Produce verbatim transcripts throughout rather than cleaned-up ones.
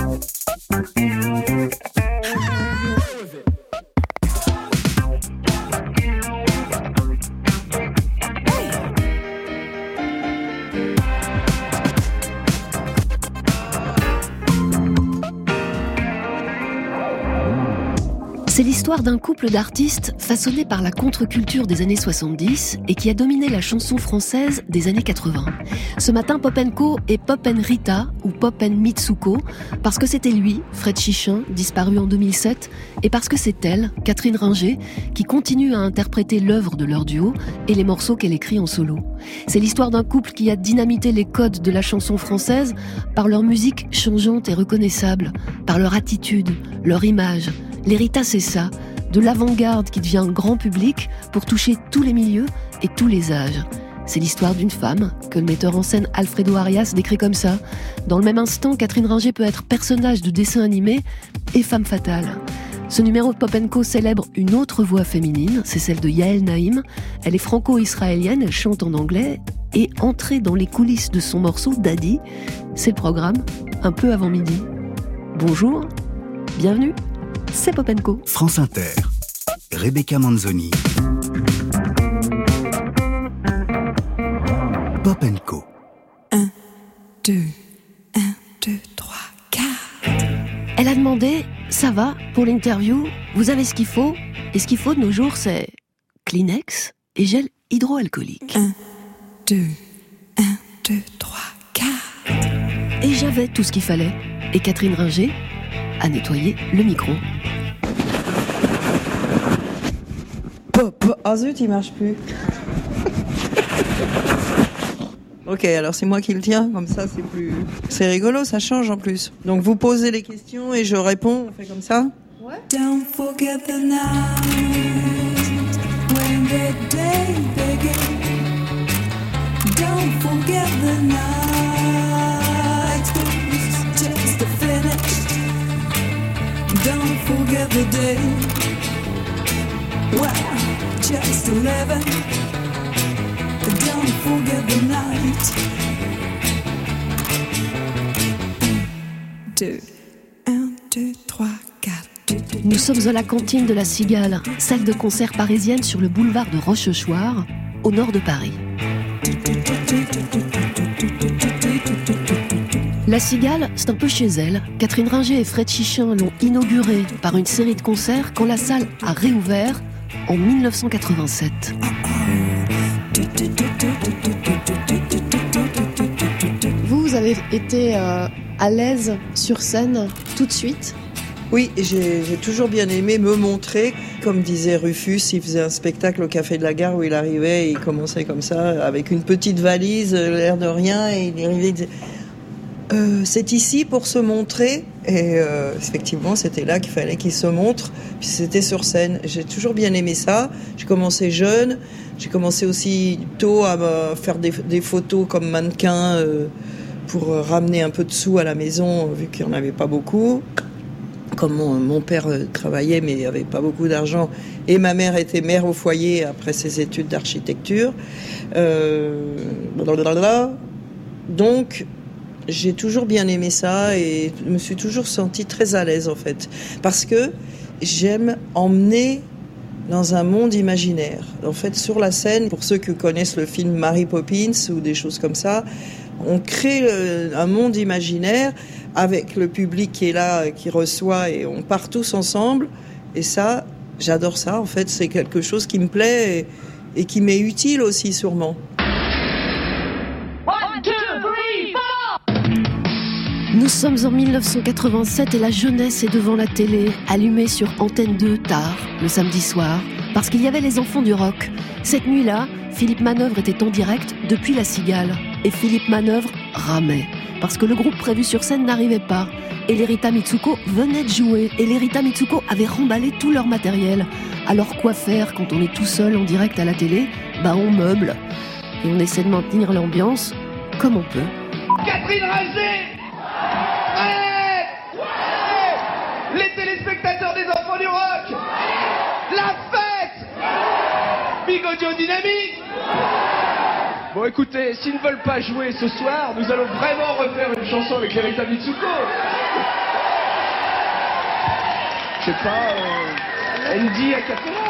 C'est l'histoire d'un couple d'artistes façonnés par la contre-culture des années soixante-dix et qui a dominé la chanson française des années quatre-vingts. Ce matin, Pop and Co est Pop and Rita ou Pop and Mitsuko parce que c'était lui, Fred Chichin, disparu en deux mille sept, et parce que c'est elle, Catherine Ringer, qui continue à interpréter l'œuvre de leur duo et les morceaux qu'elle écrit en solo. C'est l'histoire d'un couple qui a dynamité les codes de la chanson française par leur musique changeante et reconnaissable, par leur attitude, leur image. Les Rita, c'est ça, de l'avant-garde qui devient grand public pour toucher tous les milieux et tous les âges. C'est l'histoire d'une femme que le metteur en scène Alfredo Arias décrit comme ça. Dans le même instant, Catherine Ringer peut être personnage de dessin animé et femme fatale. Ce numéro de Pop and Co célèbre une autre voix féminine, c'est celle de Yael Naïm. Elle est franco-israélienne, elle chante en anglais et entrée dans les coulisses de son morceau Daddy, c'est le programme un peu avant midi. Bonjour, bienvenue. C'est Pop and Co. France Inter, Rebecca Manzoni. Pop and Co. Un, deux, un, deux, trois, quatre. Elle a demandé, ça va, pour l'interview, vous avez ce qu'il faut, et ce qu'il faut de nos jours, c'est Kleenex et gel hydroalcoolique. Un, deux, un, deux, trois, quatre. Et j'avais tout ce qu'il fallait. Et Catherine Ringer a nettoyé le micro. Pop. Ah zut, il marche plus. Ok, alors c'est moi qui le tiens, comme ça c'est plus... C'est rigolo, ça change en plus. Donc vous posez les questions et je réponds, on fait comme ça ? Ouais. Don't forget the night when the day began. Don't forget the night was just a finish. Don't forget the day. Well, just eleven. Don't forget the night. Un, deux, un, deux, trois, quatre. Nous sommes à la cantine de la Cigale, salle de concert parisienne sur le boulevard de Rochechouart, au nord de Paris. La Cigale, c'est un peu chez elle. Catherine Ringer et Fred Chichin l'ont inaugurée par une série de concerts quand la salle a réouvert en dix-neuf cent quatre-vingt-sept. Vous, vous avez été euh, à l'aise sur scène tout de suite ? Oui, j'ai, j'ai toujours bien aimé me montrer. Comme disait Rufus, il faisait un spectacle au Café de la Gare où il arrivait et il commençait comme ça, avec une petite valise, l'air de rien, et il arrivait, il disait euh, c'est ici pour se montrer. Et euh, effectivement, c'était là qu'il fallait qu'il se montre, puis c'était sur scène. J'ai toujours bien aimé ça. J'ai commencé jeune, j'ai commencé aussi tôt à me faire des, des photos comme mannequin euh, pour ramener un peu de sous à la maison, vu qu'il n'y en avait pas beaucoup. Comme mon, mon père euh, travaillait mais avait pas beaucoup d'argent et ma mère était mère au foyer après ses études d'architecture. Euh, blablabla. Donc j'ai toujours bien aimé ça et me suis toujours sentie très à l'aise en fait, parce que j'aime emmener dans un monde imaginaire. En fait, sur la scène, pour ceux qui connaissent le film Mary Poppins ou des choses comme ça, on crée le, un monde imaginaire avec le public qui est là, qui reçoit, et on part tous ensemble. Et ça, j'adore ça. En fait, c'est quelque chose qui me plaît et, et qui m'est utile aussi, sûrement. One, two, three, four. Nous sommes en dix-neuf cent quatre-vingt-sept et la jeunesse est devant la télé, allumée sur Antenne deux tard, le samedi soir, parce qu'il y avait les enfants du rock. Cette nuit-là, Philippe Manœuvre était en direct depuis la Cigale. Et Philippe Manœuvre ramait, parce que le groupe prévu sur scène n'arrivait pas. Et les Rita Mitsuko venaient de jouer. Et les Rita Mitsuko avaient remballé tout leur matériel. Alors quoi faire quand on est tout seul en direct à la télé ? Bah on meuble. Et on essaie de maintenir l'ambiance comme on peut. Catherine Ringer. Allez. Les téléspectateurs des enfants du rock. La fête. Big Audio Dynamique. Bon écoutez, s'ils ne veulent pas jouer ce soir, nous allons vraiment refaire une chanson avec les Rita Mitsuko. Je sais pas, euh, Andy a cappella.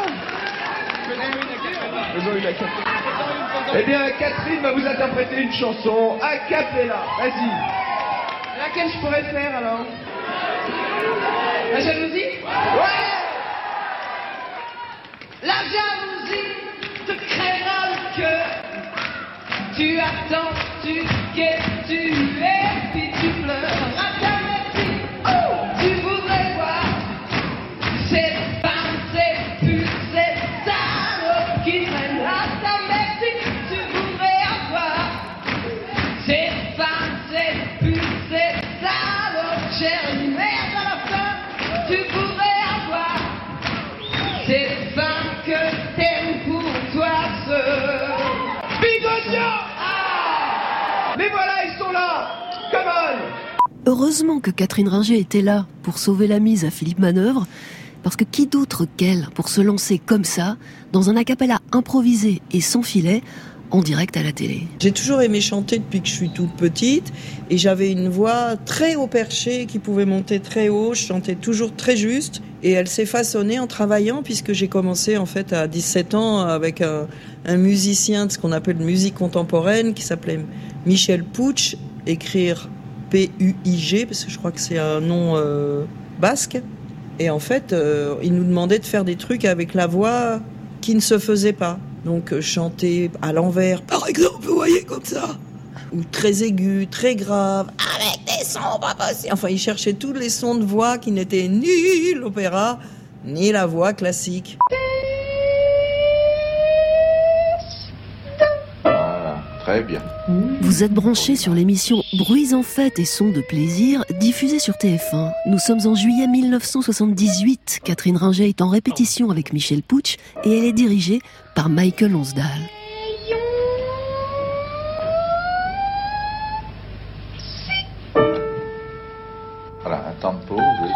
Une a Eh bien, Catherine va vous interpréter une chanson a cappella. Vas-y. Laquelle je pourrais faire alors? La jalousie? Ouais. La jalousie te créera le cœur. Tu attends, tu guettes, tu es, puis tu pleures. À ta merci, oh, tu voudrais voir cette femme, cette pute, cette salope qui traîne. À ta merci, tu voudrais avoir cette femme, cette pute, cette salope, chère merde à la fin. Tu voudrais avoir cette femme que t'aimes pour toi seul. Bigotia! Ah! Mais voilà, ils sont là! Come on! Heureusement que Catherine Ringer était là pour sauver la mise à Philippe Manœuvre, parce que qui d'autre qu'elle pour se lancer comme ça, dans un a cappella improvisé et sans filet, en direct à la télé. J'ai toujours aimé chanter depuis que je suis toute petite et j'avais une voix très haut perché qui pouvait monter très haut, je chantais toujours très juste et elle s'est façonnée en travaillant puisque j'ai commencé en fait à dix-sept ans avec un, un musicien de ce qu'on appelle musique contemporaine qui s'appelait Michel Puig, écrire P U I G parce que je crois que c'est un nom euh, basque et en fait euh, il nous demandait de faire des trucs avec la voix qui ne se faisait pas. Donc euh, chanter à l'envers, par exemple, vous voyez, comme ça. Ou très aigu, très grave, avec des sons pas possibles. Enfin, il cherchait tous les sons de voix qui n'étaient ni l'opéra, ni la voix classique. Voilà, très bien. Vous êtes branchés sur l'émission Bruits en fête et sons de plaisir, diffusée sur T F un. Nous sommes en juillet mille neuf cent soixante-dix-huit. Catherine Ringer est en répétition avec Michel Puig et elle est dirigée par Michael Lonsdale. Voilà, un temps de pause. Oui.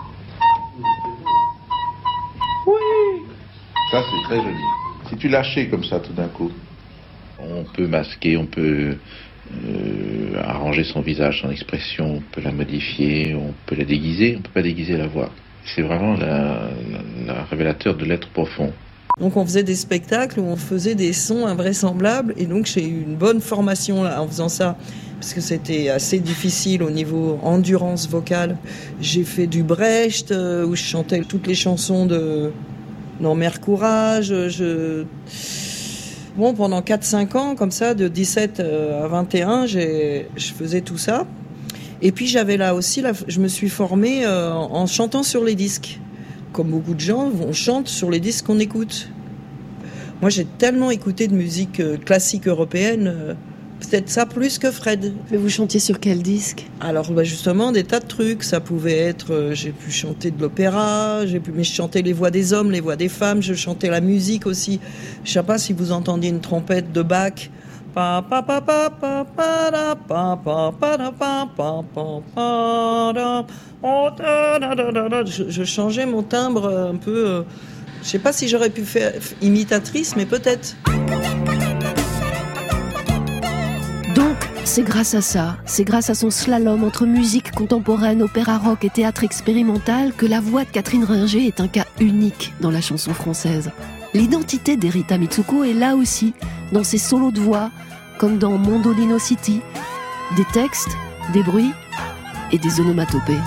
Oui! Ça, c'est très joli. Si tu lâchais comme ça tout d'un coup, on peut masquer, on peut euh, arranger son visage, son expression, on peut la modifier, on peut la déguiser, on peut pas déguiser la voix. C'est vraiment la, la, la révélateur de l'être profond. Donc on faisait des spectacles où on faisait des sons invraisemblables et donc j'ai eu une bonne formation là, en faisant ça parce que c'était assez difficile au niveau endurance vocale. J'ai fait du Brecht euh, où je chantais toutes les chansons de non, Mère Courage. Je... Bon, pendant quatre cinq ans, comme ça, de dix-sept à vingt et un, j'ai... je faisais tout ça. Et puis j'avais là aussi, là, je me suis formée euh, en chantant sur les disques. Comme beaucoup de gens, on chante sur les disques qu'on écoute. Moi, j'ai tellement écouté de musique classique européenne, euh, peut-être ça plus que Fred. Mais vous chantiez sur quel disque? Alors, bah justement, des tas de trucs. Ça pouvait être, euh, j'ai pu chanter de l'opéra, j'ai pu, mais je chantais les voix des hommes, les voix des femmes, je chantais la musique aussi. Je sais pas si vous entendiez une trompette de Bach. Pa pa pa pa pa pa da pa pa pa da pa pa pa pa da. Oh, da, da, da, da, da. Je, je changeais mon timbre un peu. Euh, je sais pas si j'aurais pu faire imitatrice, mais peut-être. Donc, c'est grâce à ça, c'est grâce à son slalom entre musique contemporaine, opéra rock et théâtre expérimental que la voix de Catherine Ringer est un cas unique dans la chanson française. L'identité d'Erita Mitsuko est là aussi, dans ses solos de voix, comme dans Mondolino City, des textes, des bruits et des onomatopées.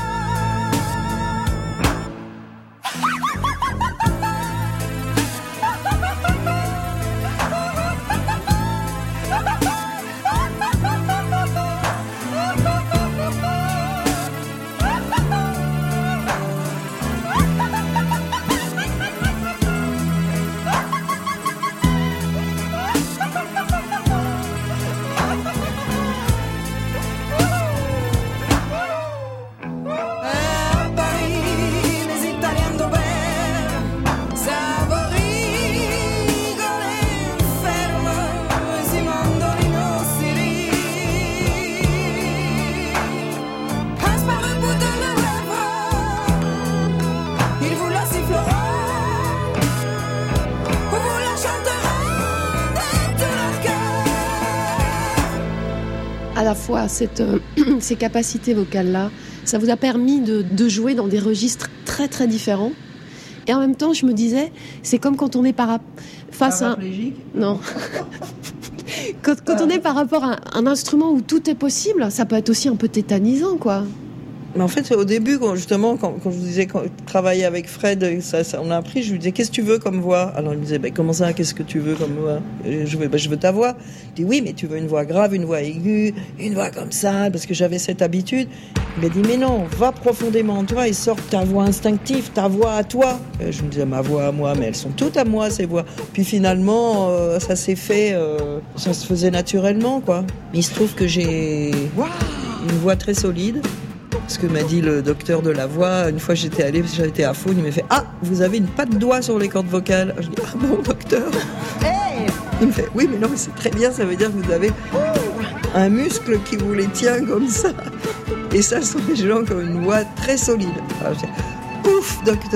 À la fois cette, euh, ces capacités vocales-là Ça vous a permis de, de jouer dans des registres très très différents. Et en même temps, je me disais, c'est comme quand on est para... face à un... Non. quand quand ah. on est par rapport à un instrument où tout est possible, ça peut être aussi un peu tétanisant, quoi. Mais en fait, au début, quand, justement, quand, quand je vous disais, quand je travaillais avec Fred, ça, ça, on a appris, je lui disais, qu'est-ce que tu veux comme voix? Alors il me disait, bah, comment ça, qu'est-ce que tu veux comme voix? Et je, bah, je veux ta voix. Je dis, oui, mais tu veux une voix grave, une voix aiguë, une voix comme ça, parce que j'avais cette habitude. Il m'a dit, mais non, va profondément en toi et sors ta voix instinctive, ta voix à toi. Et je me disais, ma voix à moi, mais elles sont toutes à moi, ces voix. Puis finalement, euh, ça s'est fait, euh, ça se faisait naturellement, quoi. Mais il se trouve que j'ai wow une voix très solide. Ce que m'a dit le docteur de la voix, une fois j'étais allée, j'étais à Faune, il m'a fait « Ah, vous avez une patte doigt sur les cordes vocales !» Je dis « Ah bon, docteur ?» Hey il me fait « Oui, mais non, mais c'est très bien, ça veut dire que vous avez un muscle qui vous les tient comme ça. » Et ça, ce sont des gens qui ont une voix très solide. Alors je dis « Ouf, docteur !»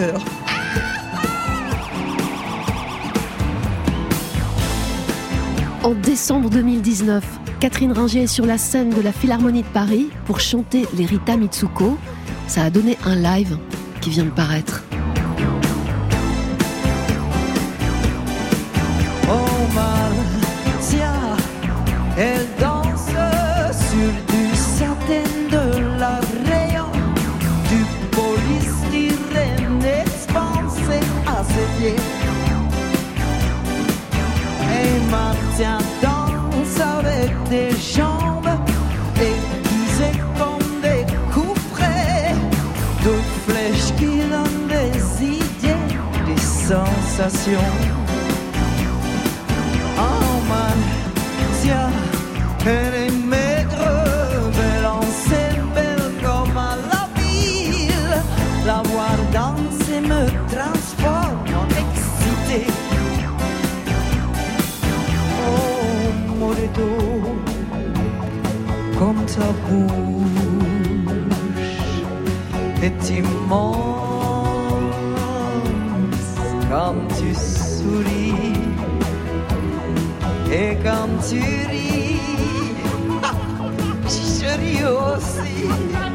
En décembre deux mille dix-neuf, Catherine Ringer est sur la scène de la Philharmonie de Paris pour chanter les Rita Mitsuko. Ça a donné un live qui vient de paraître. Oh Marcia, elle danse sur du satin de la rayon, du polystyrène expansé à ses pieds. Et Marcia danse avec des jambes aiguisées comme des couperets, de flèches qui donnent des idées, des sensations. Oh Marcia, elle est maigre, belle en scène, belle comme à la ville. La voir danser me transforme en excité. Comme ta bouche est immense quand tu souris et quand tu ris, je ris aussi.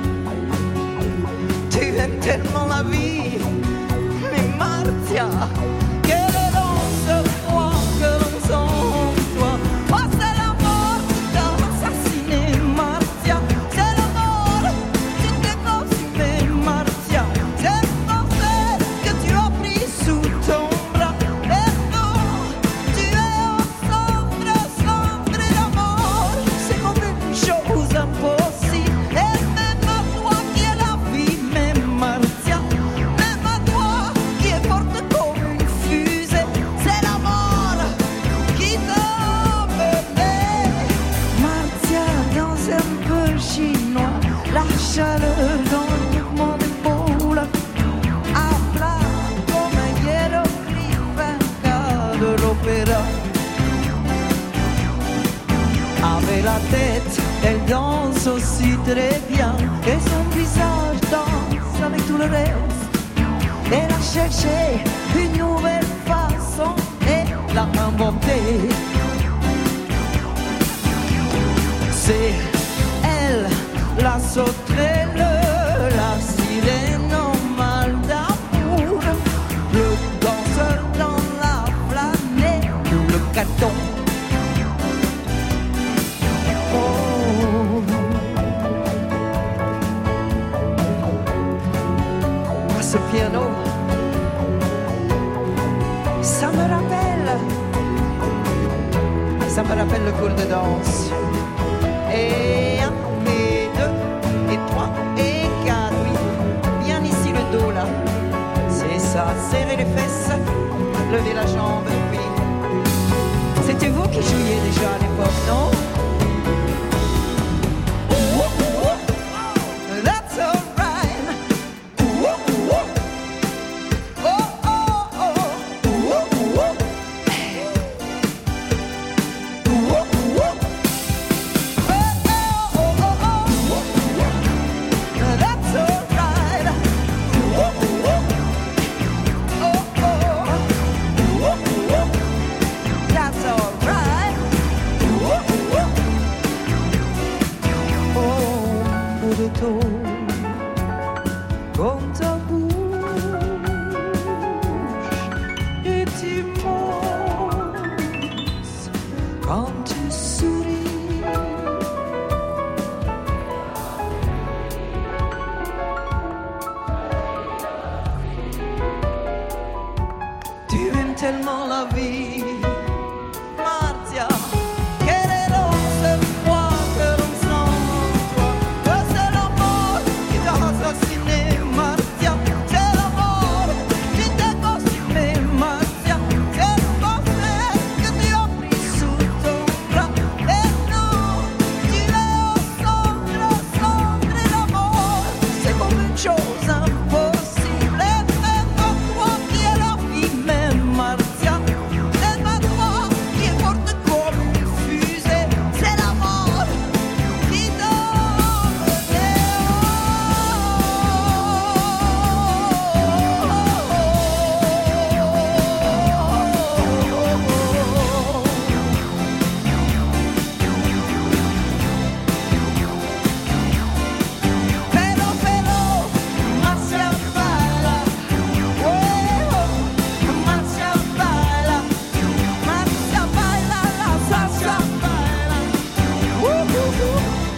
Tu aimes tellement la vie, mais Marcia, quelle est dans ce froid que l'on sent en toi? Oh, c'est la mort qui t'a assassiné, Marcia. C'est la mort qui t'est consumé, Marcia. C'est le forfait que tu as pris sous ton bras. Et non, tu es en cendre, cendre et la mort. C'est comme une chose impossible. Et même à toi qui est la vie, même Marcia. Même à toi qui est forte comme une fusée. C'est la mort qui t'a mené. Marcia danse un peu chinois, la chaleur dans le mouvement d'épaule, à plat comme un hiéroglyphe, un cas de l'opéra. Avec la tête, elle danse aussi très bien, et son visage danse avec tout le reste. Elle a cherché une nouvelle façon et l'a inventée. C'est elle, la sauterelle, la sirène en mal d'amour, le danseur dans la planète, le carton. Oh, à ce piano, ça me rappelle, ça me rappelle le cours de danse. Et un, et deux, et trois, et quatre, oui. Bien ici le dos là. C'est ça, serrer les fesses, lever la jambe, oui. C'était vous qui jouiez déjà à l'époque, non? That's alright. Oh, oh, oh. That's alright. comme ta bouche et tu m'oses quand tu souris. Tu aimes tellement la vie, Marzia, qu'elle est dans ce froid que l'on sent en toi. Que c'est la mort qui t'a assassiné, Marzia. C'est la mort qui t'a consumé, Marzia. C'est le cancer que tu as pris sous ton bras. Et non, tu es au centre, au centre de la mort. C'est comme une chose impossible. Et même pas toi qui es la vie même, Marzia. C'est pas toi qui est forte comme une fusée. C'est la mort qui donne les Pero, pero, Marzia baila, oh, Marzia baila, Marzia baila, la salsa baila, uh, uh, uh.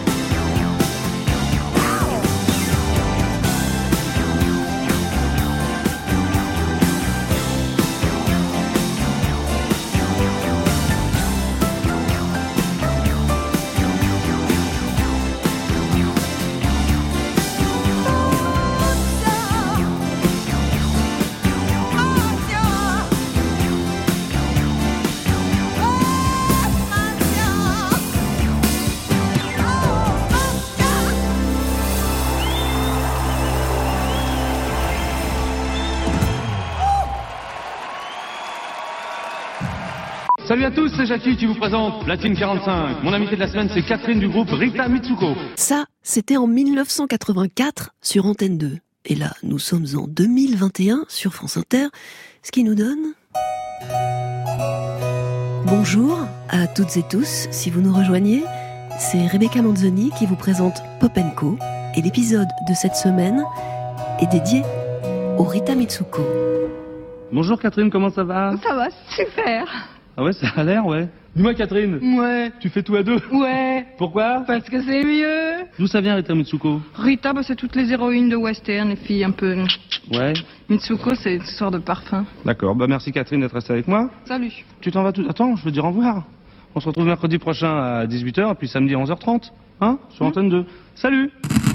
Salut à tous, c'est Jackie qui vous présente Platine quarante-cinq. Mon invité de la semaine, c'est Catherine du groupe Rita Mitsuko. Ça, c'était en mille neuf cent quatre-vingt-quatre sur Antenne deux. Et là, nous sommes en deux mille vingt et un sur France Inter, ce qui nous donne... Bonjour à toutes et tous, si vous nous rejoignez, c'est Rebecca Manzoni qui vous présente Pop and Co. Et l'épisode de cette semaine est dédié au Rita Mitsuko. Bonjour Catherine, comment ça va? Ça va, super. Ah ouais, ça a l'air, ouais. Dis-moi Catherine, Ouais, tu fais tout à deux? ouais, Pourquoi? parce que c'est mieux. D'où ça vient Rita Mitsuko? Rita, bah, c'est toutes les héroïnes de western, les filles un peu... Ouais, Mitsuko, c'est une sorte de parfum. d'accord. Bah merci Catherine d'être restée avec moi. Salut. Tu t'en vas tout... Attends, je veux dire au revoir. On se retrouve mercredi prochain à dix-huit heures, puis samedi à onze heures trente. Hein? Sur Antenne deux. Salut!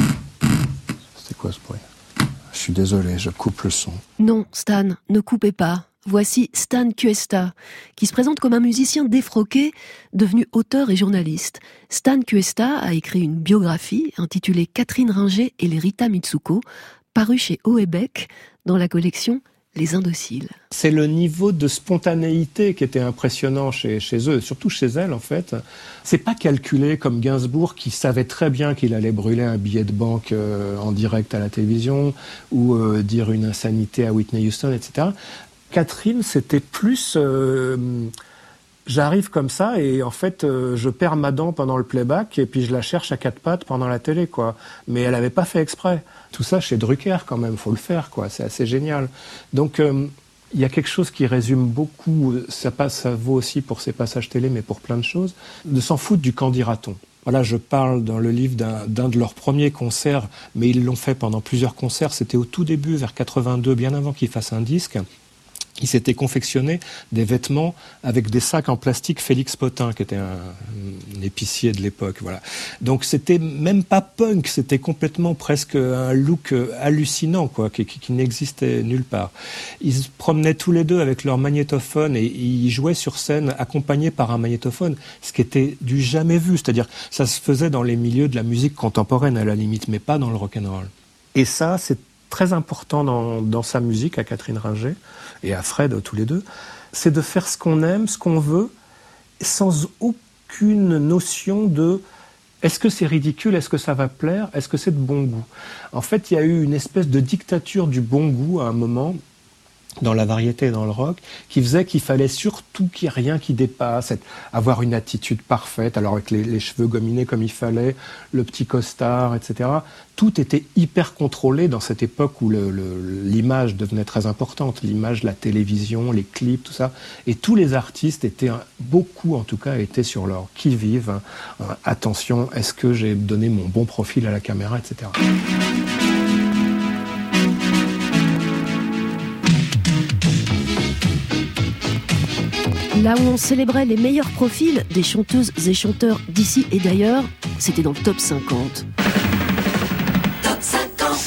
C'était quoi ce bruit? Je suis désolé, je coupe le son. Non, Stan, ne coupez pas. Voici Stan Cuesta, qui se présente comme un musicien défroqué, devenu auteur et journaliste. Stan Cuesta a écrit une biographie intitulée Catherine Ringer et les Rita Mitsuko, parue chez Houellebecq dans la collection Les Indociles. C'est le niveau de spontanéité qui était impressionnant chez, chez eux, surtout chez elle en fait. C'est pas calculé comme Gainsbourg qui savait très bien qu'il allait brûler un billet de banque euh, en direct à la télévision ou euh, dire une insanité à Whitney Houston, et cetera. Catherine, c'était plus... Euh, j'arrive comme ça et en fait, euh, je perds ma dent pendant le playback et puis je la cherche à quatre pattes pendant la télé, quoi. Mais elle n'avait pas fait exprès. Tout ça chez Drucker, quand même, faut le faire, quoi. C'est assez génial. Donc, euh, il y a quelque chose qui résume beaucoup, ça, passe, ça vaut aussi pour ces passages télé, mais pour plein de choses, de s'en foutre du qu'en dira-t-on. Voilà, je parle dans le livre d'un, d'un de leurs premiers concerts, mais ils l'ont fait pendant plusieurs concerts. C'était au tout début, vers quatre-vingt-deux, bien avant qu'ils fassent un disque. Ils s'étaient confectionnés des vêtements avec des sacs en plastique Félix Potin, qui était un, un épicier de l'époque. Voilà. Donc c'était même pas punk, c'était complètement presque un look hallucinant, quoi, qui, qui, qui n'existait nulle part. Ils se promenaient tous les deux avec leur magnétophone et ils jouaient sur scène accompagnés par un magnétophone, ce qui était du jamais vu. C'est-à-dire, ça se faisait dans les milieux de la musique contemporaine à la limite, mais pas dans le rock'n'roll. Et ça, c'est très important dans, dans sa musique à Catherine Ringer et à Fred, tous les deux, c'est de faire ce qu'on aime, ce qu'on veut, sans aucune notion de est-ce que c'est ridicule, est-ce que ça va plaire, est-ce que c'est de bon goût. En fait, il y a eu une espèce de dictature du bon goût à un moment dans la variété et dans le rock, qui faisait qu'il fallait surtout qu'il n'y ait rien qui dépasse, être, avoir une attitude parfaite, alors avec les, les cheveux gominés comme il fallait, le petit costard, et cetera. Tout était hyper contrôlé dans cette époque où le, le, l'image devenait très importante, l'image de la télévision, les clips, tout ça. Et tous les artistes étaient, beaucoup en tout cas, étaient sur leur qui-vive. Hein. Euh, attention, est-ce que j'ai donné mon bon profil à la caméra, et cetera. Là où on célébrait les meilleurs profils des chanteuses et chanteurs d'ici et d'ailleurs, c'était dans le top cinquante. Top cinquante.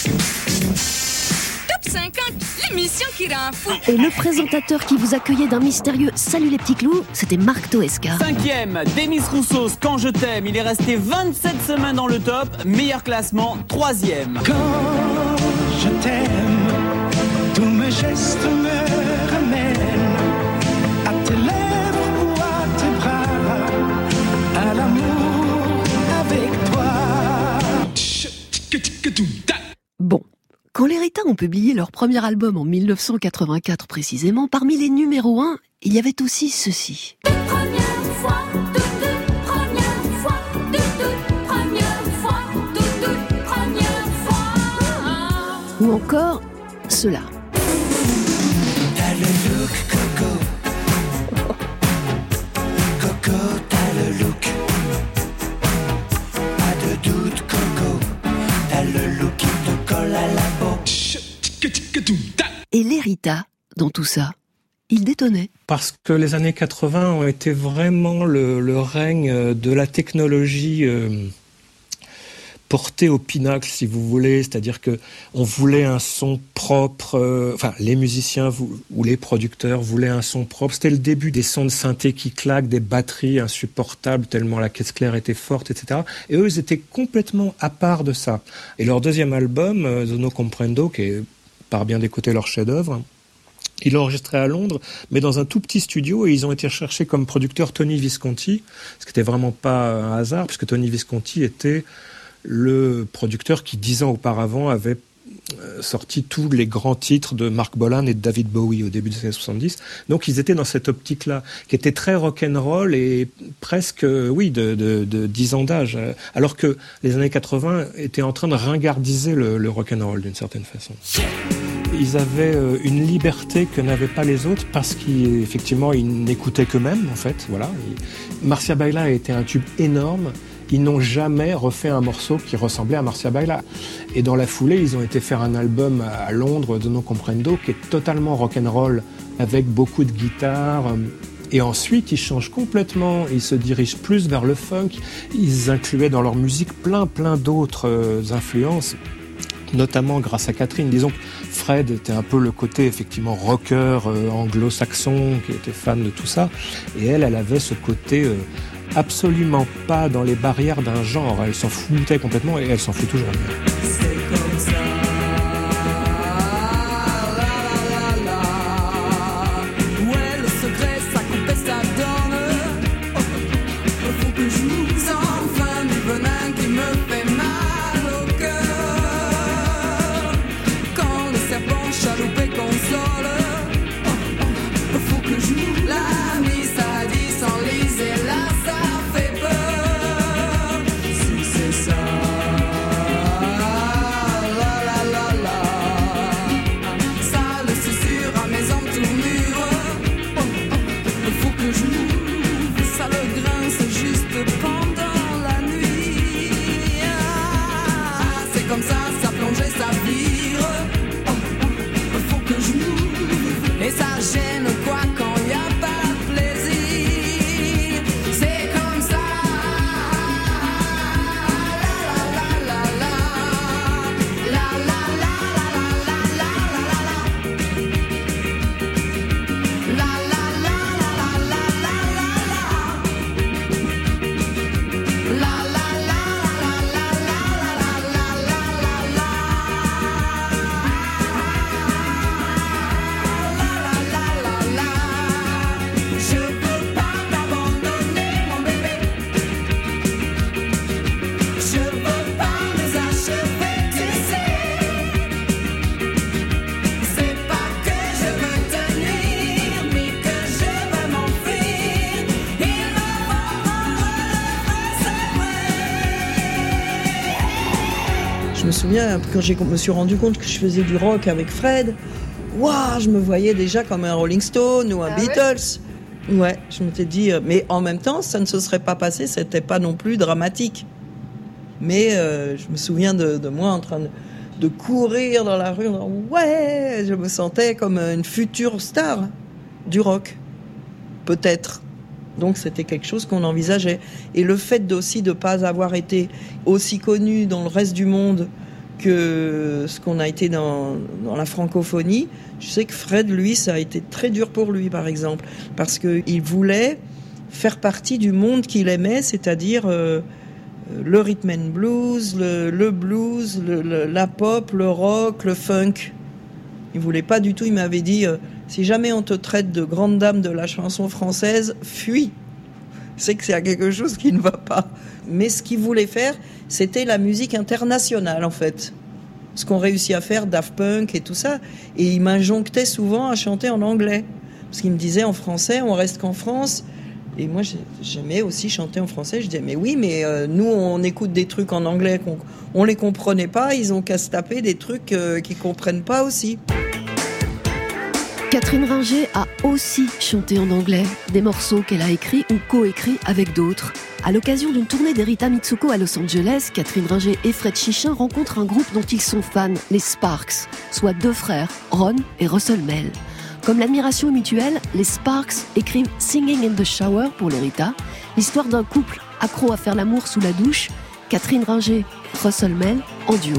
Top cinquante, l'émission qui rend fou. Et le présentateur qui vous accueillait d'un mystérieux « Salut les petits clous », c'était Marc Toesca. Cinquième, Demis Roussos, « Quand je t'aime », il est resté vingt-sept semaines dans le top, meilleur classement, troisième. Quand je t'aime, tous mes gestes me ramènent à tes lèvres ou à tes bras, à l'amour avec toi. Bon, quand les Rita ont publié leur premier album en mille neuf cent quatre-vingt-quatre précisément, parmi les numéros un, il y avait aussi ceci. Première fois, toute, toute première fois, toute, toute première fois, toute, toute première fois. Ou encore cela. T'as le look coco. Coco, t'as le look. Pas de doute, Coco. T'as le look qui te colle à la peau. Et les Rita, dans tout ça, ils détonnaient. Parce que les années quatre-vingts ont été vraiment le, le règne de la technologie euh, portée au pinacle, si vous voulez. C'est-à-dire que on voulait un son propre. Euh, enfin, les musiciens vous, ou les producteurs voulaient un son propre. C'était le début des sons de synthé qui claquent, des batteries insupportables tellement la caisse claire était forte, et cetera. Et eux, ils étaient complètement à part de ça. Et leur deuxième album, euh, Zono Comprendo, qui est par bien des côtés leur chef-d'œuvre, ils l'ont enregistré à Londres, mais dans un tout petit studio, et ils ont été chercher comme producteur Tony Visconti, ce qui n'était vraiment pas un hasard, puisque Tony Visconti était le producteur qui, dix ans auparavant, avait sorti tous les grands titres de Marc Bolan et de David Bowie au début des années soixante-dix. Donc ils étaient dans cette optique-là, qui était très rock'n'roll et presque, oui, de, de, de dix ans d'âge. Alors que les années quatre-vingts étaient en train de ringardiser le, le rock'n'roll d'une certaine façon. Ils avaient une liberté que n'avaient pas les autres parce qu'effectivement, ils n'écoutaient qu'eux-mêmes, en fait. Voilà. Marcia Baila a été un tube énorme. Ils n'ont jamais refait un morceau qui ressemblait à Marcia Baila. Et dans la foulée, ils ont été faire un album à Londres, Zono Comprendo, qui est totalement rock'n'roll, avec beaucoup de guitare. Et ensuite, ils changent complètement. Ils se dirigent plus vers le funk. Ils incluaient dans leur musique plein, plein d'autres influences, notamment grâce à Catherine. Disons que Fred était un peu le côté effectivement rocker euh, anglo-saxon, qui était fan de tout ça. Et elle, elle avait ce côté... Euh, absolument pas dans les barrières d'un genre. Elle s'en foutait complètement et elle s'en fout toujours. C'est comme ça. La, la, la, la. Ouais, le secret, ça coupe et ça donne. Oh, oh, faut que je vous enfin du venin qui me fait mal au cœur. Quand le serpent chaloupe et console. Oh, oh, faut que je vous la mise à dix en lise et là. Ça fait peur, si c'est ça. souviens, quand je me suis rendu compte que je faisais du rock avec Fred, waouh, je me voyais déjà comme un Rolling Stone ou un ah Beatles. Ouais, ouais, je m'étais dit, euh, mais en même temps, ça ne se serait pas passé, c'était pas non plus dramatique. Mais euh, je me souviens de, de moi en train de, de courir dans la rue, en disant, ouais, je me sentais comme une future star du rock, peut-être. Donc c'était quelque chose qu'on envisageait. Et le fait aussi de ne pas avoir été aussi connu dans le reste du monde que ce qu'on a été dans, dans la francophonie, je sais que Fred, lui, ça a été très dur pour lui, par exemple, parce qu'il voulait faire partie du monde qu'il aimait, c'est-à-dire euh, le rhythm and blues, le, le blues, le, le, la pop, le rock, le funk. Il voulait pas du tout, il m'avait dit... Euh, si jamais on te traite de grande dame de la chanson française, fuis. C'est que c'est quelque chose qui ne va pas. Mais ce qu'il voulait faire, c'était la musique internationale, en fait. Ce qu'on réussit à faire, Daft Punk et tout ça. Et il m'injonctait souvent à chanter en anglais. Parce qu'il me disait, en français, on reste qu'en France. Et moi, j'aimais aussi chanter en français. Je disais, mais oui, mais euh, nous, on écoute des trucs en anglais qu'on on les comprenait pas. Ils ont qu'à se taper des trucs euh, qu'ils comprennent pas aussi. Catherine Ringer a aussi chanté en anglais, des morceaux qu'elle a écrits ou coécrits avec d'autres. À l'occasion d'une tournée d'Erita Mitsuko à Los Angeles, Catherine Ringer et Fred Chichin rencontrent un groupe dont ils sont fans, les Sparks, soit deux frères, Ron et Russell Mell. Comme l'admiration est mutuelle, les Sparks écrivent Singing in the Shower pour l'Erita, l'histoire d'un couple accro à faire l'amour sous la douche, Catherine Ringer et Russell Mell en duo.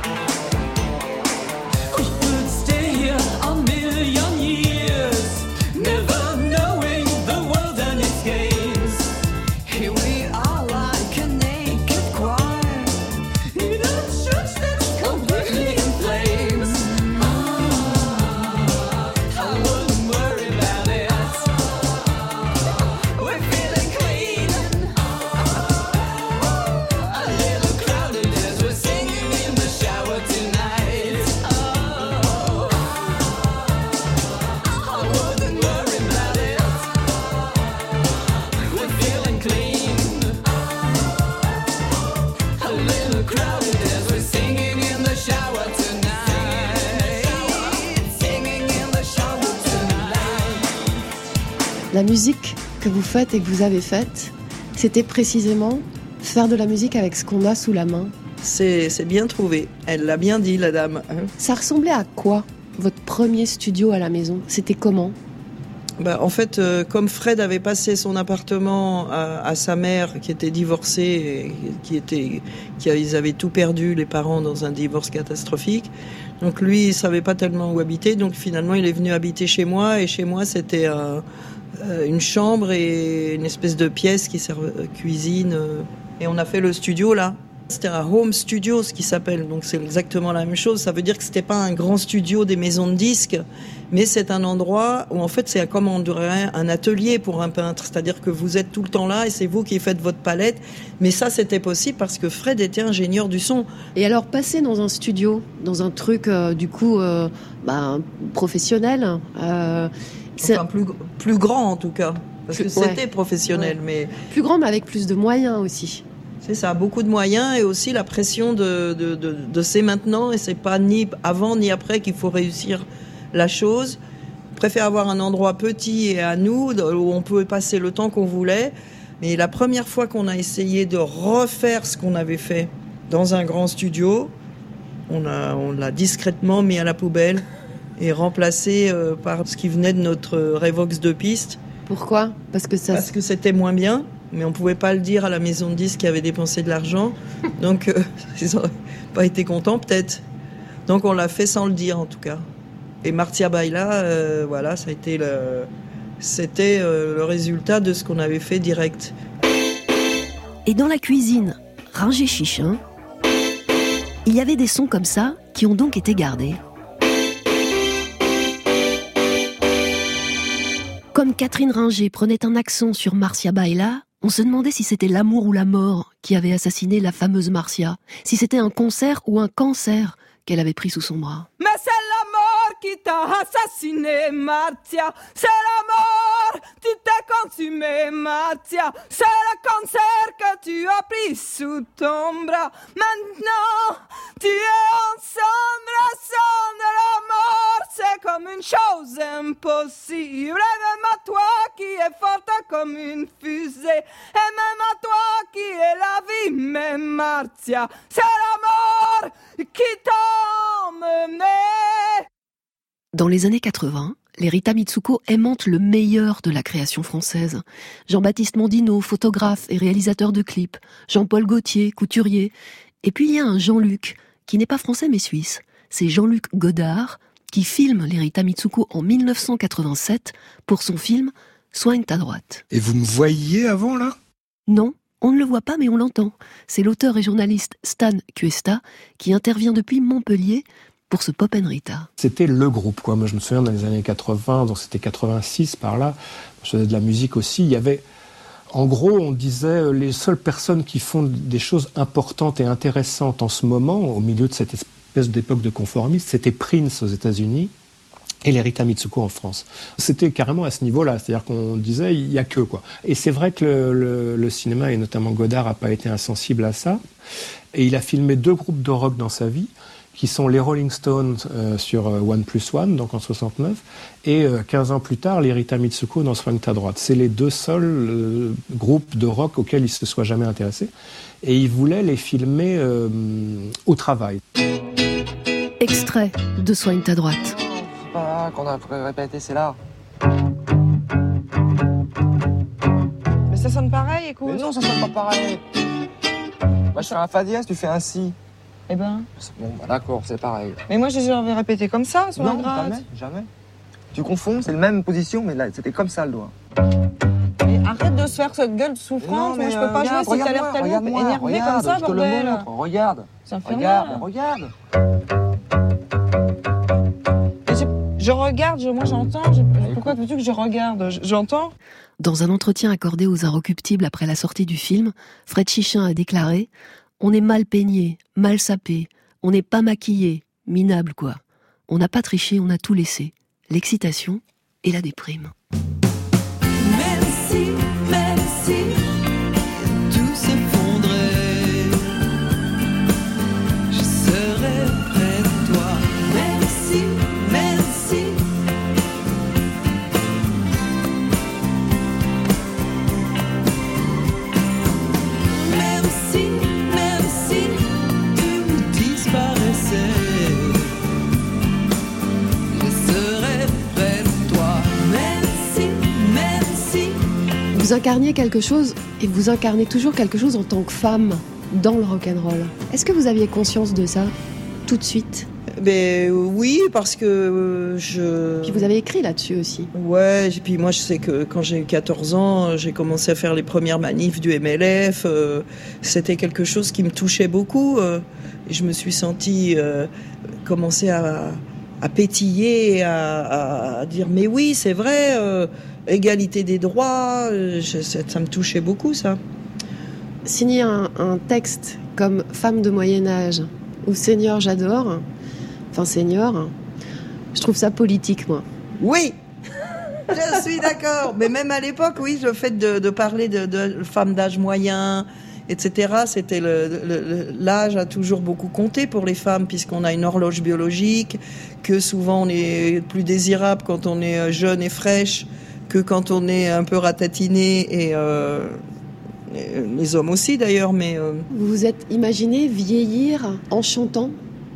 La musique que vous faites et que vous avez faite, c'était précisément faire de la musique avec ce qu'on a sous la main. C'est, c'est bien trouvé. Elle l'a bien dit, la dame. Ça ressemblait à quoi, votre premier studio à la maison ? C'était comment ? Bah, en fait, euh, comme Fred avait passé son appartement à, à sa mère, qui était divorcée, et qui était, qui ils avaient tout perdu, les parents, dans un divorce catastrophique. Donc lui, il savait pas tellement où habiter. Donc finalement, il est venu habiter chez moi. Et chez moi, c'était euh, une chambre et une espèce de pièce qui sert euh, cuisine. Euh, et on a fait le studio là. C'était un home studio, ce qui s'appelle. Donc c'est exactement la même chose. Ça veut dire que c'était pas un grand studio des maisons de disques, mais c'est un endroit où en fait c'est comme on dirait un atelier pour un peintre. C'est-à-dire que vous êtes tout le temps là et c'est vous qui faites votre palette. Mais ça c'était possible parce que Fred était ingénieur du son. Et alors passer dans un studio, dans un truc euh, du coup euh, bah, professionnel, euh, c'est enfin plus plus grand en tout cas, parce que c'était ouais. professionnel, ouais. mais plus grand mais avec plus de moyens aussi. C'est ça, beaucoup de moyens et aussi la pression de, de, de, de c'est maintenant et c'est pas ni avant ni après qu'il faut réussir la chose. Je préfère avoir un endroit petit et à nous où on peut passer le temps qu'on voulait. Mais la première fois qu'on a essayé de refaire ce qu'on avait fait dans un grand studio, on, a, on l'a discrètement mis à la poubelle et remplacé euh, par ce qui venait de notre Revox deux pistes. Pourquoi ? Parce que ça... Parce que c'était moins bien. Mais on ne pouvait pas le dire à la maison de disques qui avait dépensé de l'argent. Donc, euh, ils n'auraient pas été contents, peut-être. Donc, on l'a fait sans le dire, en tout cas. Et Marcia Baila, euh, voilà, ça a été le, c'était euh, le résultat de ce qu'on avait fait direct. Et dans la cuisine, Ringer Chichin, il y avait des sons comme ça qui ont donc été gardés. Comme Catherine Ringer prenait un accent sur Marcia Baila, on se demandait si c'était l'amour ou la mort qui avait assassiné la fameuse Marcia, si c'était un concert ou un cancer qu'elle avait pris sous son bras. Mais c'est la mort qui t'a assassiné, Marcia. C'est la mort, tu t'es consumé, Marzia. C'est le cancer que tu as pris sous ton bras. Maintenant, tu es ensemble, sans de la mort. C'est comme une chose impossible. Et même à toi qui est forte comme une fusée. Et même à toi qui est la vie, mais Marzia, c'est la mort qui t'a emmené. Dans les années quatre-vingts, les Rita Mitsuko aimantent le meilleur de la création française. Jean-Baptiste Mondino, photographe et réalisateur de clips. Jean-Paul Gaultier, couturier. Et puis il y a un Jean-Luc, qui n'est pas français mais suisse. C'est Jean-Luc Godard, qui filme les Rita Mitsuko en dix-neuf cent quatre-vingt-sept pour son film « Soigne ta droite ». Et vous me voyiez avant, là ? Non, on ne le voit pas mais on l'entend. C'est l'auteur et journaliste Stan Cuesta qui intervient depuis Montpellier pour ce Pop and Rita. C'était le groupe, quoi. Moi, je me souviens dans les années quatre-vingts, donc c'était quatre-vingt-six par là. Je faisais de la musique aussi. Il y avait, en gros, on disait les seules personnes qui font des choses importantes et intéressantes en ce moment, au milieu de cette espèce d'époque de conformisme, c'était Prince aux États-Unis et les Rita Mitsuko en France. C'était carrément à ce niveau-là, c'est-à-dire qu'on disait il y a que quoi. Et c'est vrai que le, le, le cinéma et notamment Godard n'a pas été insensible à ça. Et il a filmé deux groupes de rock dans sa vie, qui sont les Rolling Stones euh, sur euh, One Plus One, donc en soixante-neuf, et euh, quinze ans plus tard, les Rita Mitsuko dans Soigne ta droite. C'est les deux seuls euh, groupes de rock auxquels il ne se soit jamais intéressé. Et il voulait les filmer euh, au travail. Extrait de Soigne ta droite. C'est pas là qu'on a répété, c'est là. Mais ça sonne pareil, écoute. Mais non, ça sonne pas pareil. Moi, je fais un fa dièse, tu fais un si. Eh ben. Bon, bah d'accord, c'est pareil. Mais moi, j'ai jamais répété comme ça, sur la Non, gratte. jamais, jamais. Tu confonds, c'est la même position, mais là, c'était comme ça le doigt. Mais arrête de se faire cette gueule de souffrance. Non, mais moi, je peux pas euh, jouer si t'as l'air tellement énervé comme ça, je te le bordel. montre, regarde. Ça me fait Regarde, mal. regarde. Mais je, je regarde, je, moi j'entends. Je, pourquoi veux-tu que je regarde? Je- J'entends. Dans un entretien accordé aux Inrecuptibles après la sortie du film, Fred Chichin a déclaré « On est mal peigné, mal sapé, on n'est pas maquillé, minable quoi. On n'a pas triché, on a tout laissé. L'excitation et la déprime. » Merci, merci, tout s'effondrait. Je serai près de toi. Merci, merci. Merci, merci, tu disparaissais. Je serai près de toi. Merci, merci. Vous incarniez quelque chose, et vous incarnez toujours quelque chose en tant que femme dans le rock'n'roll. Est-ce que vous aviez conscience de ça, tout de suite? Ben oui, parce que je... Puis vous avez écrit là-dessus aussi. Ouais, et puis moi je sais que quand j'ai eu quatorze ans, j'ai commencé à faire les premières manifs du M L F. Euh, c'était quelque chose qui me touchait beaucoup. Euh, et je me suis sentie euh, commencer à, à pétiller, à, à dire mais oui, c'est vrai, euh, égalité des droits, euh, je, ça, ça me touchait beaucoup ça. Signer un, un texte comme Femme de Moyen-Âge ou Seigneur j'adore, enfin Seigneur, je trouve ça politique moi. Oui, je suis d'accord. Mais même à l'époque, oui, le fait de, de parler de, de femmes d'âge moyen, et cetera, c'était le, le, le- l'âge a toujours beaucoup compté pour les femmes, puisqu'on a une horloge biologique, que souvent on est plus désirable quand on est jeune et fraîche que quand on est un peu ratatiné, et, euh, et les hommes aussi d'ailleurs, mais... euh, Vous vous êtes imaginé vieillir en chantant?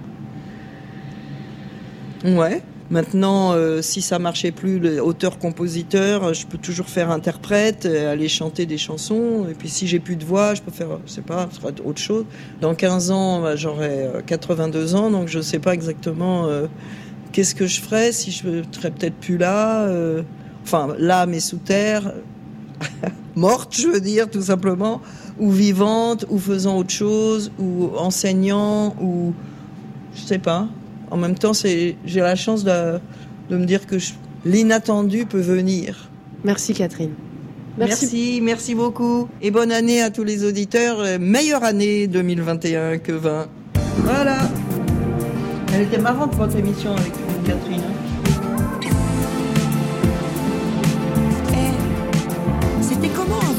Ouais. Maintenant, euh, si ça marchait plus, le auteur-compositeur, je peux toujours faire interprète, euh, aller chanter des chansons. Et puis si j'ai plus de voix, je peux faire, je sais pas, ce sera autre chose. Dans quinze ans, bah, j'aurai euh, quatre-vingt-deux ans, donc je sais pas exactement euh, qu'est-ce que je ferais si je serais peut-être plus là. euh, enfin, là, mais sous terre, morte, je veux dire, tout simplement, ou vivante, ou faisant autre chose, ou enseignant, ou je sais pas. En même temps, c'est, j'ai la chance de, de me dire que je- l'inattendu peut venir. Merci Catherine. Merci. merci, merci beaucoup. Et bonne année à tous les auditeurs. Euh, Meilleure année deux mille vingt et un que vingt. Voilà. Elle était marrante votre émission avec Catherine. hein. Et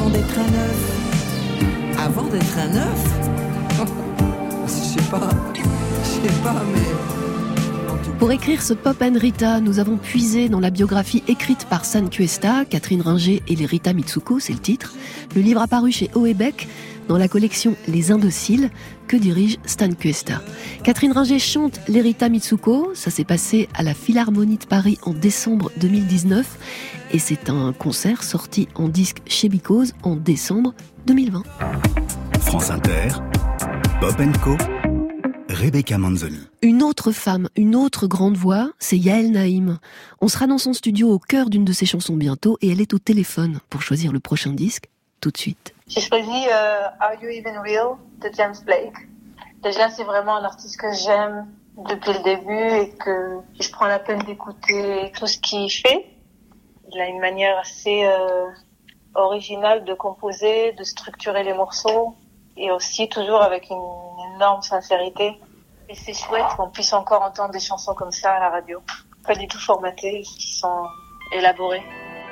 avant d'être un œuf. Avant d'être un œuf? Je sais pas, je sais pas, mais... Pour écrire ce Pop and Rita, nous avons puisé dans la biographie écrite par San Cuesta, Catherine Ringer et les Rita Mitsuko, c'est le titre. Le livre apparu chez Houellebecq dans la collection Les Indociles, que dirige Stan Cuesta. Catherine Ringer chante les Rita Mitsuko, ça s'est passé à la Philharmonie de Paris en décembre deux mille dix-neuf, et c'est un concert sorti en disque chez Because en décembre deux mille vingt. France Inter, Pop and Co, Rebecca Manzoni. Une autre femme, une autre grande voix, c'est Yael Naïm. On sera dans son studio au cœur d'une de ses chansons bientôt et elle est au téléphone pour choisir le prochain disque, tout de suite. J'ai choisi euh, Are You Even Real de James Blake. Déjà, c'est vraiment un artiste que j'aime depuis le début et que je prends la peine d'écouter tout ce qu'il fait. Il a une manière assez euh, originale de composer, de structurer les morceaux et aussi toujours avec une énorme sincérité. Et c'est chouette qu'on puisse encore entendre des chansons comme ça à la radio. Pas du tout formatées, qui sont élaborées.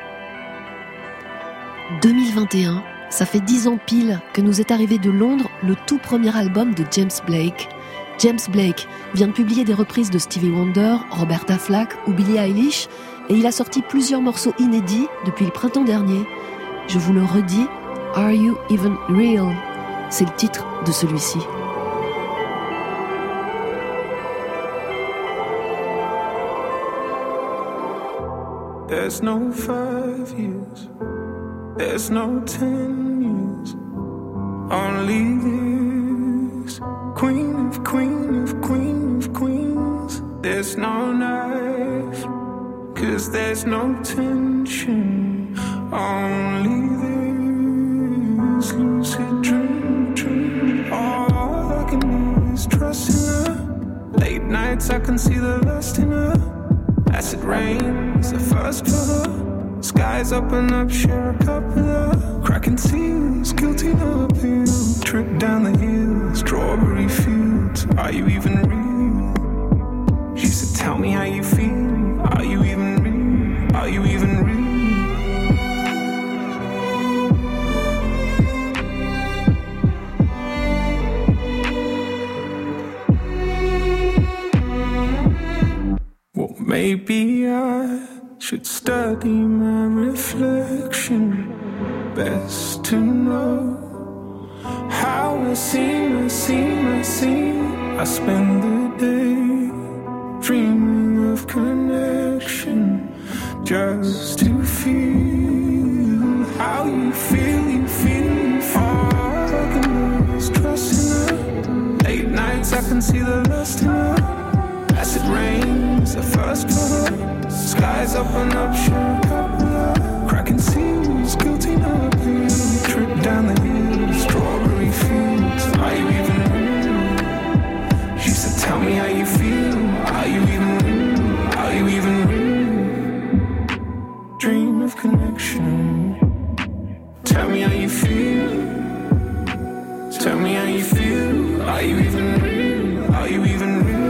deux mille vingt et un, ça fait dix ans pile que nous est arrivé de Londres le tout premier album de James Blake. James Blake vient de publier des reprises de Stevie Wonder, Roberta Flack ou Billie Eilish et il a sorti plusieurs morceaux inédits depuis le printemps dernier. Je vous le redis, Are You Even Real? C'est le titre de celui-ci. There's no five years, there's no ten years, only this. Queen of queen of queen of queens. There's no knife, cause there's no tension, only this lucid dream, dream. All I can do is trust in her. Late nights I can see the lust in her. Acid rain is the first for her. Skies open up, share a cup with her. Cracking seals, guilty no appeal. Trip down the hill, strawberry fields. Are you even real? She said, tell me how you feel. Are you even real? Are you even real? Maybe I should study my reflection. Best to know how I seem, I seem, I seem. I spend the day dreaming of connection, just to feel how you feel, you feel, you feel. All I can do is trust in her. Late nights I can see the lust in her. Acid rain is the first for her. Skies open up, share a cup with her. Cracking seals, guilty no appeal. Trip down the hill, strawberry fields. Are you even real? She said, tell me how you feel. Are you even real? Are you even real? Dream of connection. Tell me how you feel. Tell me how you feel. Are you even real? Are you even real?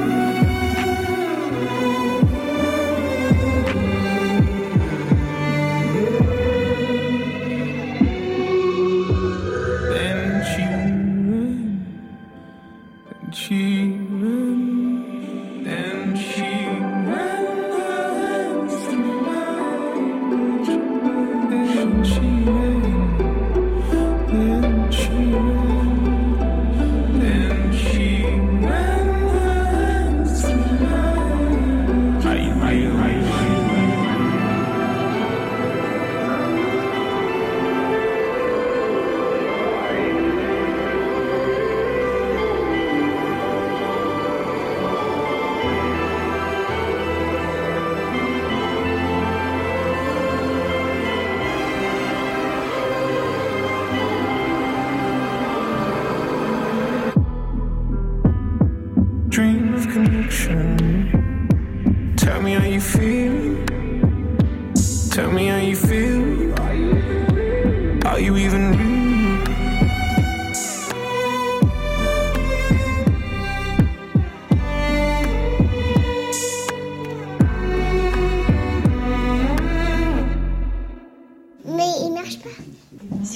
Dream of connection. Tell me how you feel. Tell me how you feel. Are you even real? Mais il marche pas.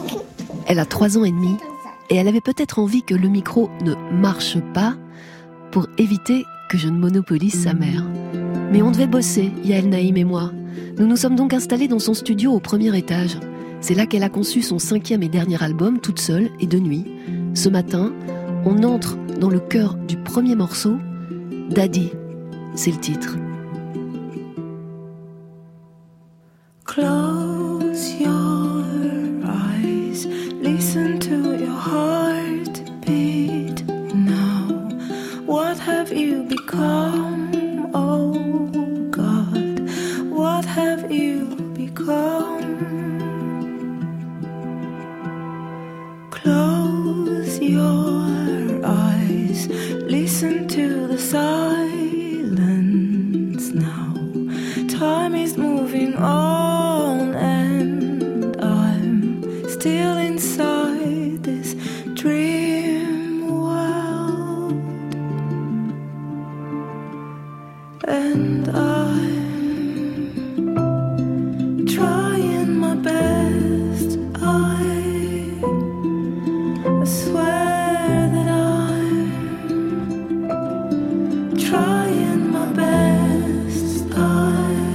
Elle a trois ans et demi et elle avait peut-être envie que le micro ne marche pas pour éviter que je ne monopolise sa mère. Mais on devait bosser, Yael Naïm et moi. Nous nous sommes donc installés dans son studio au premier étage. C'est là qu'elle a conçu son cinquième et dernier album, toute seule et de nuit. Ce matin, on entre dans le cœur du premier morceau, Daddy, c'est le titre. Close your eyes, listen to your heart beat now. What have you become? Oh God, what have you become? Close your eyes, listen to the silence now. Time is moving on and I'm still inside this dream world. And I'm trying my best. I, I swear that I'm trying my best. I,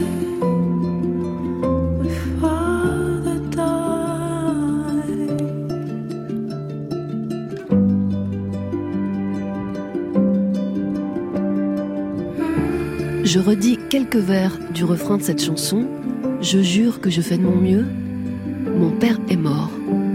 my father died. Je redis quelques vers du refrain de cette chanson. Je jure que je fais de mon mieux. Mon père est mort.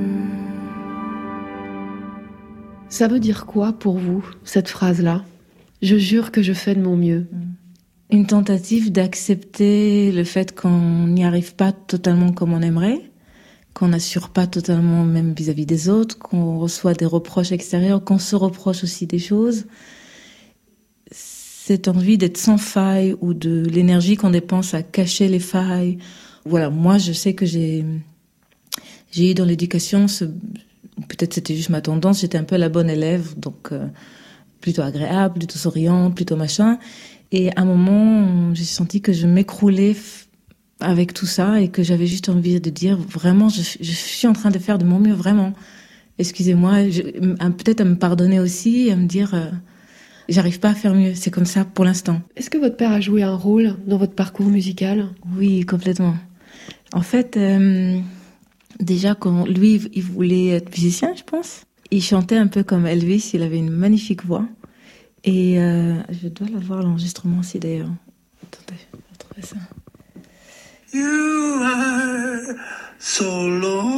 Ça veut dire quoi pour vous, cette phrase-là ? Je jure que je fais de mon mieux. Une tentative d'accepter le fait qu'on n'y arrive pas totalement comme on aimerait, qu'on n'assure pas totalement même vis-à-vis des autres, qu'on reçoit des reproches extérieurs, qu'on se reproche aussi des choses. Cette envie d'être sans faille ou de l'énergie qu'on dépense à cacher les failles. Voilà, moi je sais que j'ai j'ai eu dans l'éducation, ce, peut-être c'était juste ma tendance, j'étais un peu la bonne élève, donc euh, plutôt agréable, plutôt souriante, plutôt machin. Et à un moment, j'ai senti que je m'écroulais f- avec tout ça et que j'avais juste envie de dire vraiment, je, je suis en train de faire de mon mieux, vraiment. Excusez-moi, je, peut-être à me pardonner aussi, à me dire... Euh, J'arrive pas à faire mieux, c'est comme ça pour l'instant. Est-ce que votre père a joué un rôle dans votre parcours musical ? Oui, complètement. En fait, euh, déjà quand lui, il voulait être musicien, je pense. Il chantait un peu comme Elvis, il avait une magnifique voix. Et euh, je dois l'avoir l'enregistrement aussi d'ailleurs. Attendez, je vais retrouver ça. You are so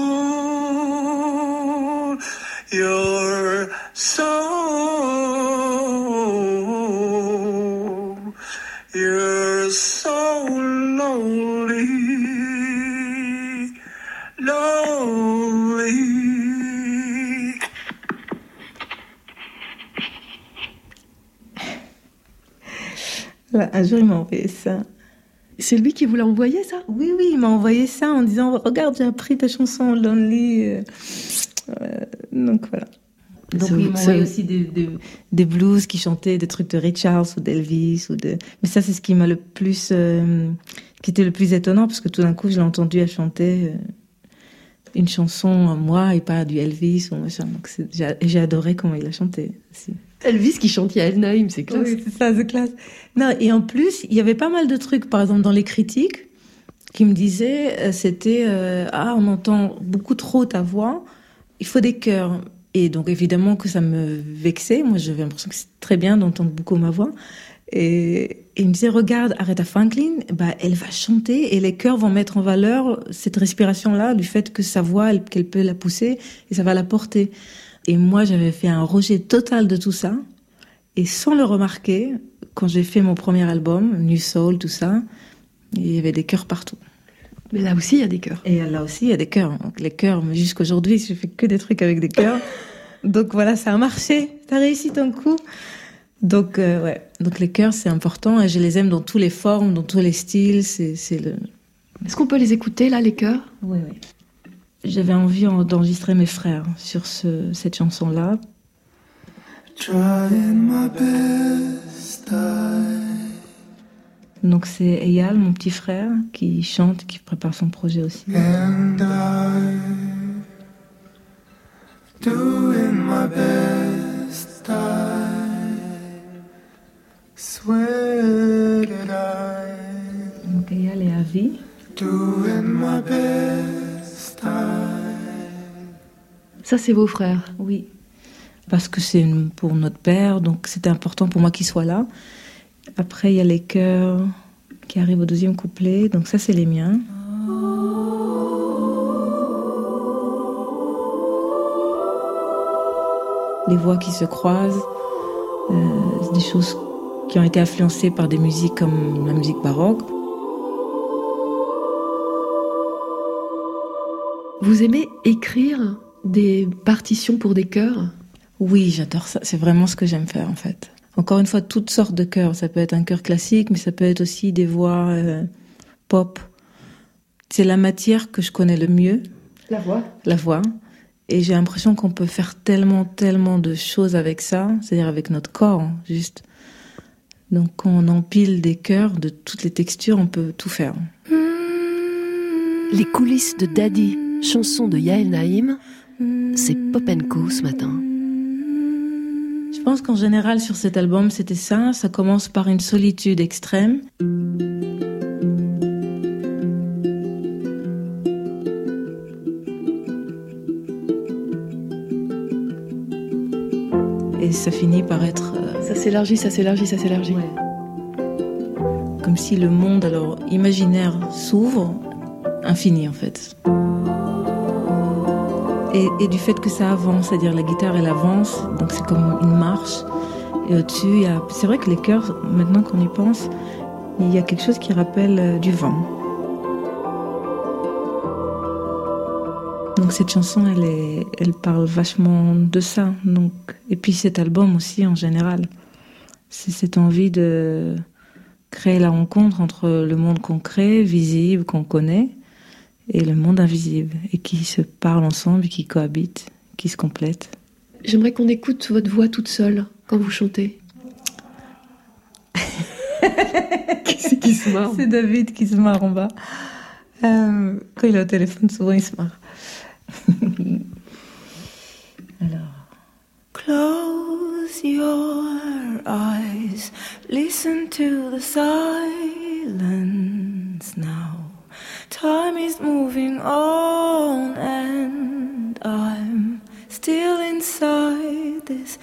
low, you're so, you're so lonely, lonely. Là, un jour, il m'a envoyé ça. C'est lui qui vous l'a envoyé, ça ? Oui, oui, il m'a envoyé ça en disant « Regarde, j'ai appris ta chanson Lonely. Euh, » Donc, voilà. Donc, il m'a envoyé aussi des, des, des blues qui chantaient des trucs de Richards ou d'Elvis. Ou de... Mais ça, c'est ce qui m'a le plus... Euh, qui était le plus étonnant, parce que tout d'un coup, je l'ai entendu à chanter euh, une chanson à moi et pas du Elvis ou machin. Donc, c'est, j'ai, j'ai adoré comment il a chanté aussi. Elvis qui chante Yael Naïm, c'est classe. Oui, c'est ça, c'est classe. Non, et en plus, il y avait pas mal de trucs, par exemple, dans les critiques, qui me disaient, euh, c'était, euh, ah, on entend beaucoup trop ta voix, il faut des chœurs. Et donc, évidemment que ça me vexait. Moi, j'avais l'impression que c'est très bien d'entendre beaucoup ma voix. Et, et il me disait, regarde, Aretha Franklin, bah, elle va chanter et les chœurs vont mettre en valeur cette respiration-là, du fait que sa voix, elle, qu'elle peut la pousser et ça va la porter. Et moi, j'avais fait un rejet total de tout ça. Et sans le remarquer, quand j'ai fait mon premier album, New Soul, tout ça, il y avait des chœurs partout. Mais là aussi, il y a des chœurs. Et là aussi, il y a des chœurs. Donc, les chœurs, mais jusqu'aujourd'hui, je fais que des trucs avec des chœurs. Donc voilà, ça a marché. T'as réussi ton coup. Donc, euh, ouais. Donc les chœurs, c'est important. Et je les aime dans toutes les formes, dans tous les styles. C'est, c'est le... Est-ce qu'on peut les écouter, là, les chœurs ? Oui, oui. J'avais envie d'enregistrer mes frères sur ce, cette chanson-là. Trying my best, I... Donc c'est Eyal, mon petit frère, qui chante, qui prépare son projet aussi. And I doing my best. I swear that I Donc il y a les avis. doing my best. I Ça, c'est vos frères. Oui. Parce que c'est une- pour notre père, donc c'était important pour moi qu'il soit là. Après, il y a les chœurs qui arrivent au deuxième couplet, donc ça, c'est les miens. Les voix qui se croisent, euh, c'est des choses qui ont été influencées par des musiques comme la musique baroque. Vous aimez écrire des partitions pour des chœurs? Oui, j'adore ça. C'est vraiment ce que j'aime faire, en fait. Encore une fois, toutes sortes de chœurs. Ça peut être un chœur classique, mais ça peut être aussi des voix euh, pop. C'est la matière que je connais le mieux. La voix. La voix. Et j'ai l'impression qu'on peut faire tellement, tellement de choses avec ça, c'est-à-dire avec notre corps, hein, juste. Donc, quand on empile des chœurs de toutes les textures, on peut tout faire. Les coulisses de Daddy, chanson de Yael Naïm, c'est Pop and Co ce matin. Je pense qu'en général, sur cet album, c'était ça. Ça commence par une solitude extrême. Et ça finit par être... euh, Ça s'élargit, ça s'élargit, ça s'élargit. comme si le monde alors imaginaire s'ouvre, infini en fait. Et, et du fait que ça avance, c'est-à-dire la guitare elle avance, donc c'est comme une marche. Et au-dessus, il y a... c'est vrai que les chœurs, maintenant qu'on y pense, il y a quelque chose qui rappelle euh, du vent. Donc cette chanson, elle, est, elle parle vachement de ça. Donc, et puis cet album aussi en général. C'est cette envie de créer la rencontre entre le monde concret, visible, qu'on connaît, et le monde invisible, et qui se parlent ensemble, et qui cohabitent, qui se complètent. J'aimerais qu'on écoute votre voix toute seule quand vous chantez. Qui c'est qui se marre? C'est David qui se marre en bas. Euh, quand il est au téléphone, souvent il se marre. Alors. Close your eyes, listen to the silence now. Time is moving on and I'm still inside this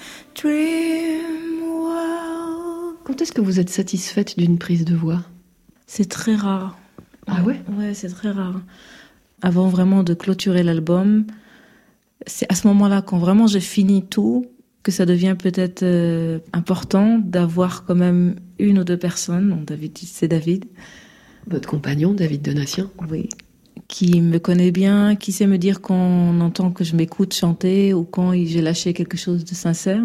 dream world. Quand est-ce que vous êtes satisfaite d'une prise de voix? C'est très rare. Ah ouais? Ouais, c'est très rare. Avant vraiment de clôturer l'album, c'est à ce moment-là, quand vraiment j'ai fini tout, que ça devient peut-être euh, important d'avoir quand même une ou deux personnes, donc David, c'est David. Votre compagnon, David Donatien. Oui. Qui me connaît bien, qui sait me dire quand on entend que je m'écoute chanter ou quand j'ai lâché quelque chose de sincère.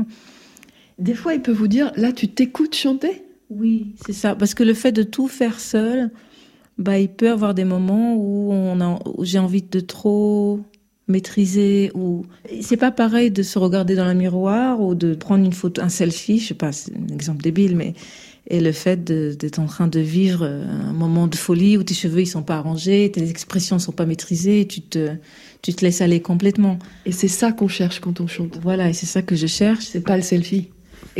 Des fois, il peut vous dire, là, tu t'écoutes chanter? Oui, c'est ça. Parce que le fait de tout faire seul, bah, il peut y avoir des moments où, on a, où j'ai envie de trop maîtriser. Ou... C'est pas pareil de se regarder dans le miroir ou de prendre une photo, un selfie, je sais pas, c'est un exemple débile, mais... Et le fait de, d'être en train de vivre un moment de folie où tes cheveux ils sont pas arrangés, tes expressions sont pas maîtrisées, tu te, tu te laisses aller complètement. Et c'est ça qu'on cherche quand on chante. Voilà, et c'est ça que je cherche. C'est pas le selfie.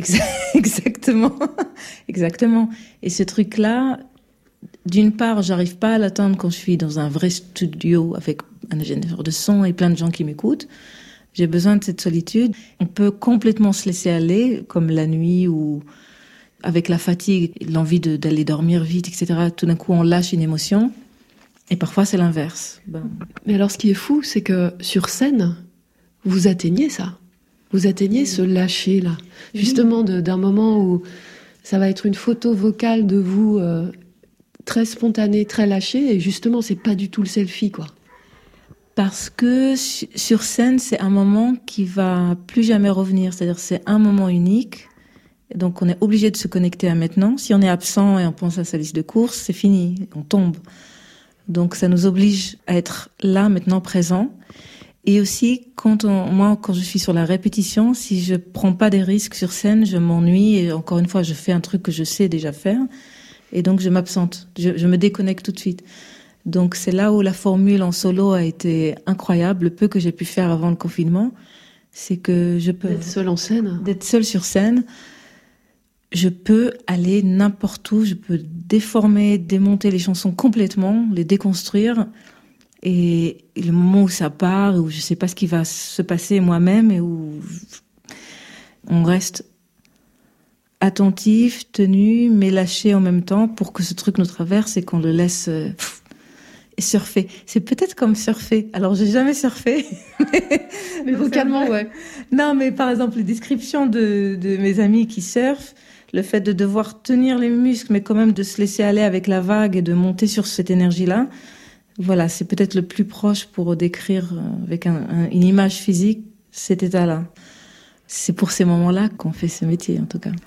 Exactement, exactement. Et ce truc-là, d'une part, j'arrive pas à l'atteindre quand je suis dans un vrai studio avec un ingénieur de son et plein de gens qui m'écoutent. J'ai besoin de cette solitude. On peut complètement se laisser aller, comme la nuit ou avec la fatigue, l'envie de, d'aller dormir vite, et cetera. Tout d'un coup, on lâche une émotion. Et parfois, c'est l'inverse. Ben... Mais alors, ce qui est fou, c'est que sur scène, vous atteignez ça. Vous atteignez ce lâcher-là. Justement, de, d'un moment où ça va être une photo vocale de vous euh, très spontanée, très lâchée. Et justement, c'est pas du tout le selfie, quoi. Parce que sur scène, c'est un moment qui va plus jamais revenir. C'est-à-dire, c'est un moment unique. Donc, on est obligé de se connecter à maintenant. Si on est absent et on pense à sa liste de courses, c'est fini, on tombe. Donc, ça nous oblige à être là, maintenant, présent. Et aussi, quand on, moi, quand je suis sur la répétition, si je prends pas des risques sur scène, je m'ennuie. Et encore une fois, je fais un truc que je sais déjà faire. Et donc, je m'absente. Je, je me déconnecte tout de suite. Donc, c'est là où la formule en solo a été incroyable, le peu que j'ai pu faire avant le confinement. c'est que je peux... D'être seule en scène. D'être seule sur scène. Je peux aller n'importe où, je peux déformer, démonter les chansons complètement, les déconstruire. Et le moment où ça part, où je sais pas ce qui va se passer moi-même, et où on reste attentif, tenu, mais lâché en même temps pour que ce truc nous traverse et qu'on le laisse euh, pff, surfer. C'est peut-être comme surfer. Alors, j'ai jamais surfé. Mais vocalement, ouais. Non, mais par exemple, les descriptions de, de mes amis qui surfent, le fait de devoir tenir les muscles, mais quand même de se laisser aller avec la vague et de monter sur cette énergie-là, voilà, c'est peut-être le plus proche pour décrire avec un, un, une image physique cet état-là. C'est pour ces moments-là qu'on fait ce métier, en tout cas.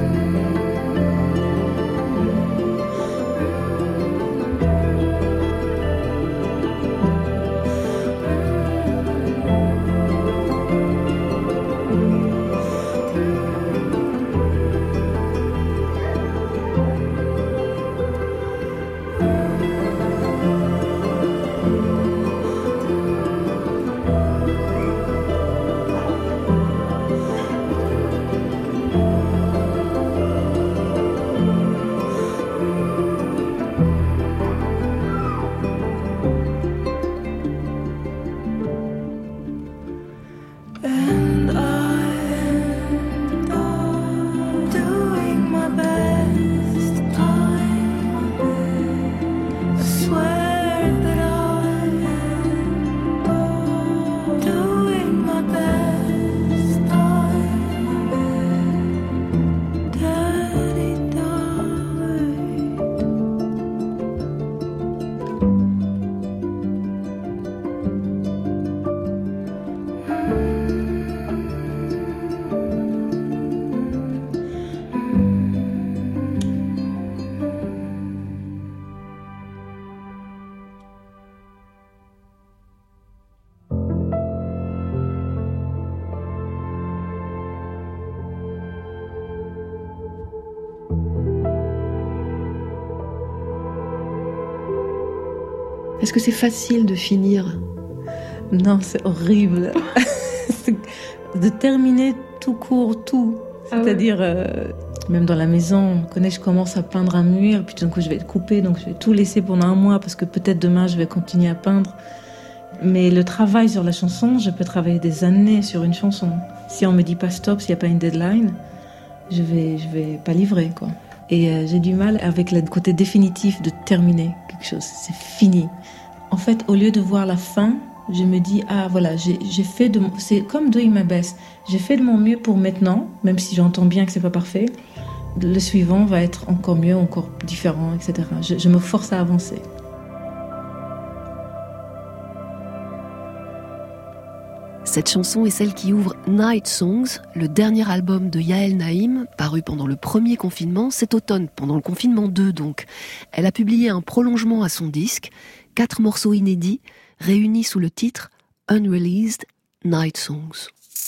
Est-ce que c'est facile de finir? Non, c'est horrible. De terminer tout court, tout. C'est-à-dire, ah ouais. euh, même dans la maison, on connaît, je commence à peindre un mur, puis tout d'un coup, je vais le couper, donc je vais tout laisser pendant un mois, parce que peut-être demain, je vais continuer à peindre. Mais le travail sur la chanson, je peux travailler des années sur une chanson. Si on me dit pas stop, s'il n'y a pas une deadline, je vais, je vais pas livrer, quoi. Et euh, j'ai du mal avec le côté définitif de terminer quelque chose. C'est fini. En fait, au lieu de voir la fin, je me dis, ah voilà, j'ai, j'ai fait de mon... C'est comme doing my best. J'ai fait de mon mieux pour maintenant, même si j'entends bien que c'est pas parfait. Le suivant va être encore mieux, encore différent, et cetera. Je, je me force à avancer. Cette chanson est celle qui ouvre Night Songs, le dernier album de Yael Naïm, paru pendant le premier confinement, cet automne, pendant le confinement deux donc. Elle a publié un prolongement à son disque, quatre morceaux inédits, réunis sous le titre Unreleased Night Songs.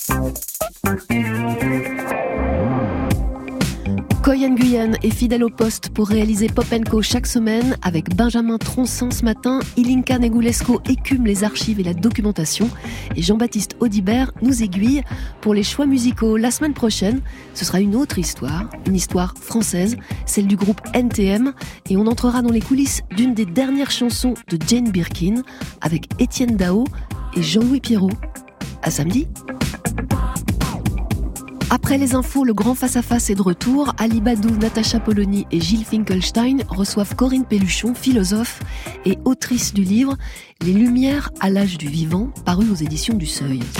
Koy Nguyen est fidèle au poste pour réaliser Pop and Co chaque semaine. Avec Benjamin Troncin ce matin, Ilinka Negulesco écume les archives et la documentation. Et Jean-Baptiste Audibert nous aiguille pour les choix musicaux. La semaine prochaine, ce sera une autre histoire, une histoire française, celle du groupe N T M. Et on entrera dans les coulisses d'une des dernières chansons de Jane Birkin avec Étienne Dao et Jean-Louis Pierrot. À samedi. Après les infos, le grand face-à-face est de retour. Ali Badou, Natacha Polony et Gilles Finkelstein reçoivent Corinne Pelluchon, philosophe et autrice du livre « Les Lumières à l'âge du vivant » paru aux éditions du Seuil.